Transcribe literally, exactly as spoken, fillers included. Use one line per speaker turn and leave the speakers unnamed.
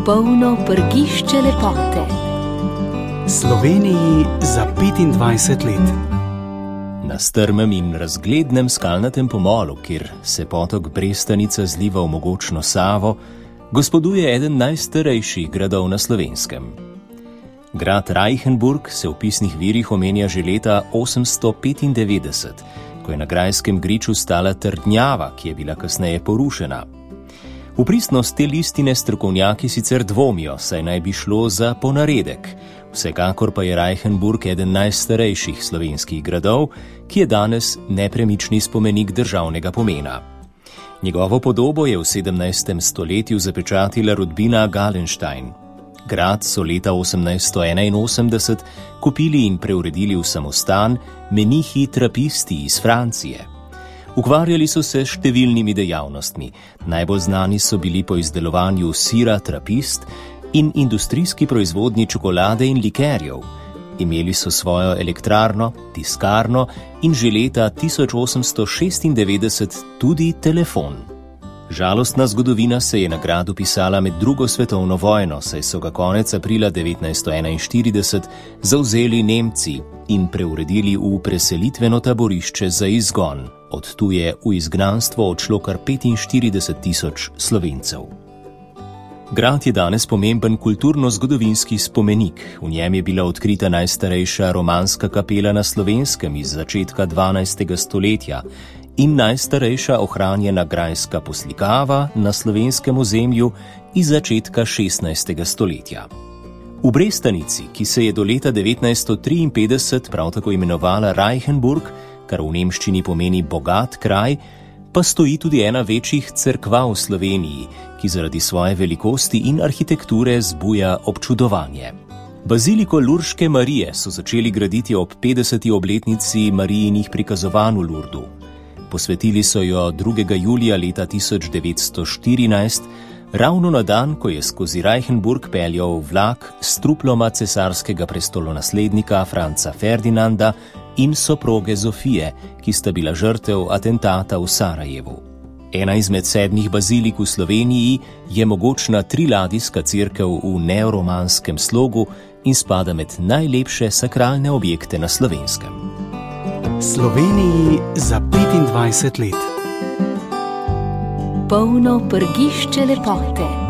Polno prgišče lepote.
Sloveniji za petindvajset let.
Na strmem in razglednem skalnatem pomolu, kjer se potok Brestanica zliva v mogočno Savo, gospoduje eden najstarejših gradov na Slovenskem. Grad Reichenburg se v pisnih virih omenja že leta osemsto petindevetdeset, ko je na grajskem griču stala trdnjava, ki je bila kasneje porušena. V pristnost te listine strokovnjaki sicer dvomijo, saj naj bi šlo za ponaredek. Vsekakor pa je Reichenburg eden najstarejših slovenskih gradov, ki je danes nepremični spomenik državnega pomena. Njegovo podobo je v sedemnajstem stoletju zapečatila rodbina Gallenstein. Grad so leta osemnajststo enainosemdeset kupili in preuredili v samostan menihi trapisti iz Francije. Ukvarjali so se s številnimi dejavnostmi. Najbolj znani so bili po izdelovanju sira trapist in industrijski proizvodnji čokolade in likerjev. Imeli so svojo elektrarno, tiskarno in že leta tisoč osemsto šestindevetdeset tudi telefon. Žalostna zgodovina se je na gradu pisala med drugo svetovno vojno, saj so ga konec aprila devetnajststo enainštirideset zavzeli Nemci in preuredili v preselitveno taborišče za izgon. Od tu je v izgnanstvo odšlo kar petinštirideset tisoč Slovencev. Grad je danes pomemben kulturno-zgodovinski spomenik. V njem je bila odkrita najstarejša romanska kapela na Slovenskem iz začetka dvanajstega stoletja in najstarejša ohranjena grajska poslikava na slovenskem ozemlju iz začetka šestnajstega stoletja. V Brestanici, ki se je do leta devetnajststo triinpetdeset prav tako imenovala Reichenburg, kar v nemščini pomeni bogat kraj, pa stoji tudi ena večjih cerkva v Sloveniji, ki zaradi svoje velikosti in arhitekture zbuja občudovanje. Baziliko Lurške Marije so začeli graditi ob petdeseti obletnici Marijinih prikazovanj v Lurdu. Posvetili so jo drugega julija leta tisoč devetsto štirinajst, ravno na dan, ko je skozi Reichenburg peljal vlak s truploma cesarskega prestolonaslednika Franca Ferdinanda in soproge Zofije, ki sta bila žrtev atentata v Sarajevu. Ena izmed sedmih bazilik v Sloveniji je mogočna triladijska cerkev v neoromanskem slogu in spada med najlepše sakralne objekte na Slovenskem.
Sloveniji za petindvajset let.
Polno prgišče lepote.